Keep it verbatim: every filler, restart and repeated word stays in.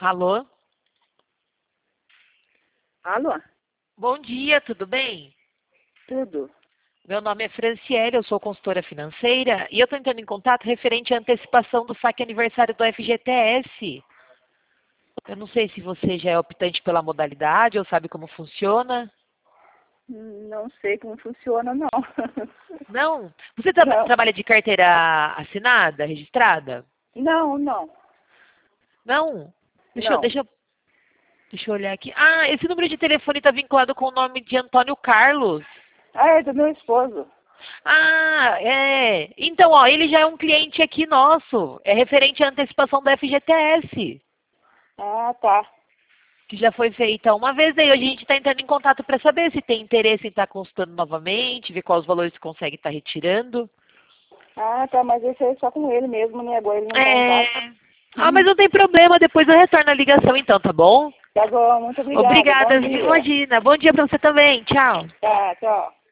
Alô? Alô? Bom dia, tudo bem? Tudo. Meu nome é Franciele, eu sou consultora financeira e eu estou entrando em contato referente à antecipação do saque aniversário do F G T S. Eu não sei se você já é optante pela modalidade ou sabe como funciona. Hum, Não sei como funciona, não. Não? Você tra Não, trabalha de carteira assinada, registrada? não, não. Não? Deixa eu, Não. deixa eu, deixa eu olhar aqui. Ah, esse número de telefone está vinculado com o nome de Antônio Carlos. Ah, é do meu esposo. Ah, é. Então, ó, ele já é um cliente aqui nosso. É referente à antecipação do F G T S, Ah, tá. que já foi feita uma vez. Daí hoje a gente está entrando em contato para saber se tem interesse em estar consultando novamente, ver quais valores você consegue estar retirando. Ah, tá, mas esse é só com ele mesmo, né? Agora ele não tá em casa. É. Ah, mas não tem problema. Depois eu retorno a ligação então, tá bom? Tá bom, muito obrigada. Bom Obrigada, dia. imagina. Bom dia para você também. Tchau. Tá, tchau.